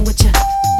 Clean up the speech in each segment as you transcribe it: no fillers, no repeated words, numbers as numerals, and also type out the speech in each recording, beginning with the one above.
with you.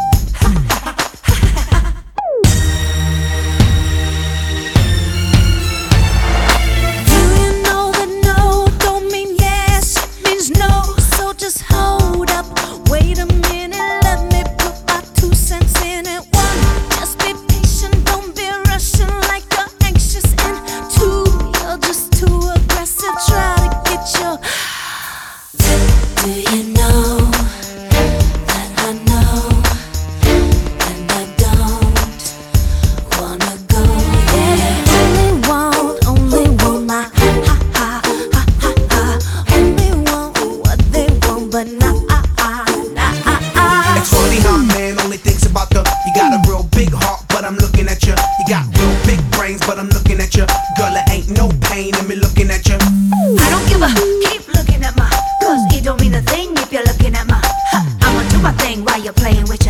Do you know that no don't mean yes, it means no. So just hold up, wait a minute, let me put my 2 cents in it. 1, just be patient, don't be rushing like you're anxious. And 2, you're just too aggressive, try to get your do you know that I know and I don't wanna go? Yeah, only want my ha ha ha ha ha. Only want what they want, but not It's funny how a man only thinks about the. You got a real big heart, but I'm looking at you. You got real big brains, but I'm looking at you. Girl, it ain't no pain in me looking at you. I don't give a keep looking at my, cause it don't mean a thing if you're looking at my. I'ma do my thing while you're playing with ya.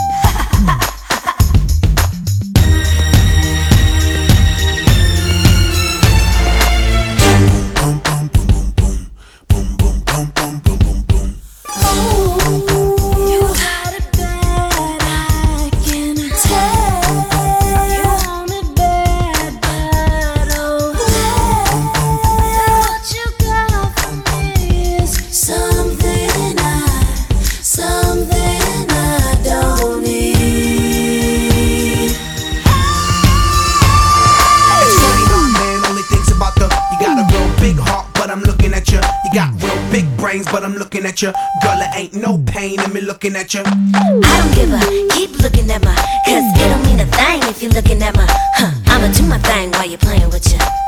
Got real big brains, but I'm looking at you. Girl, it ain't no pain in me looking at you. I don't give a keep looking at my, cause it don't mean a thing if you're looking at my. I'ma do my thing while you're playing with you.